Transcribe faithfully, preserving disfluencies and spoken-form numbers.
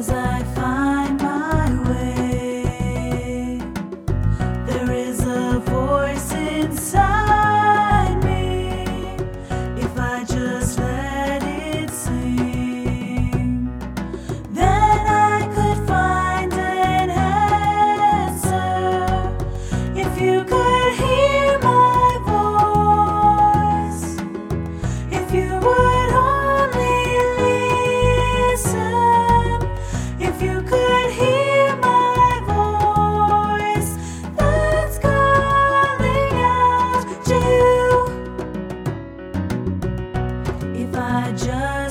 as I find my way. There is a voice inside me, if I just let it sing, then I could find an answer. If you could hear my voice, if you would only listen, if you could hear my voice that's calling out to you, if I just